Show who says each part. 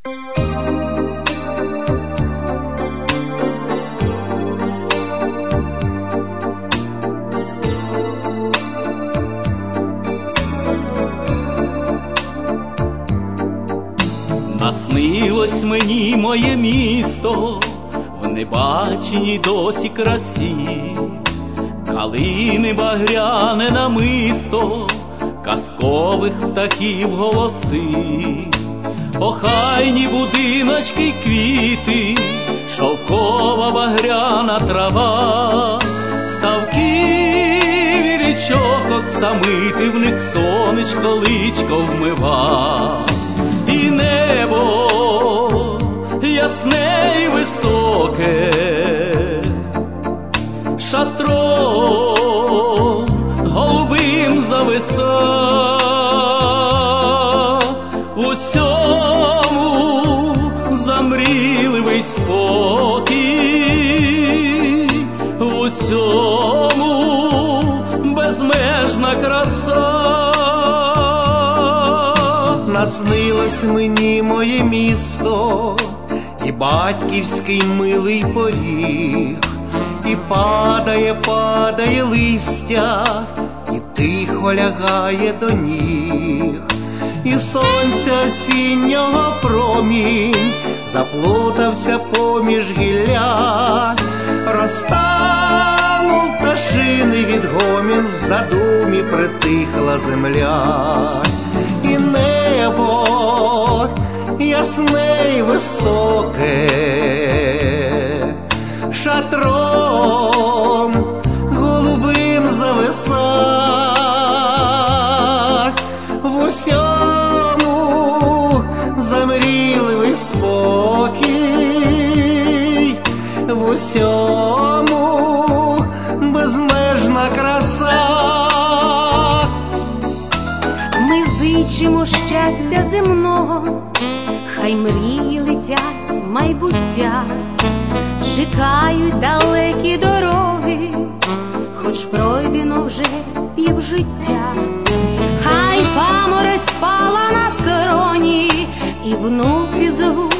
Speaker 1: Наснилось мені моє місто в небаченій досі красі, калини багряне намисто, казкових птахів голоси, охайні будиночки й квіти, шовкова багряна трава, ставки і річок оксамити, в них сонечко личко вмива. І небо ясне й високе, шатром голубим зависа, в усьому замріливий спокій, в усьому безмежна краса.
Speaker 2: Наснилось мені моє місто, і батьківський милий поріг, і падає, падає листя, і тихо лягає до ніг, і сонця осіннього промінь заплутався поміж гілля, розтанув пташиний відгомін, в задумі притихла земля. І небо ясне й високе, шатром голубим зависа, в усьому замріливий спокій, в усьому безмежна краса.
Speaker 3: Ми зичимо щастя земного, хай мрії летять майбуття, чекають далекі дороги, хоч пройдено вже півжиття. Хай паморозь спала на скроні, і внуки звуть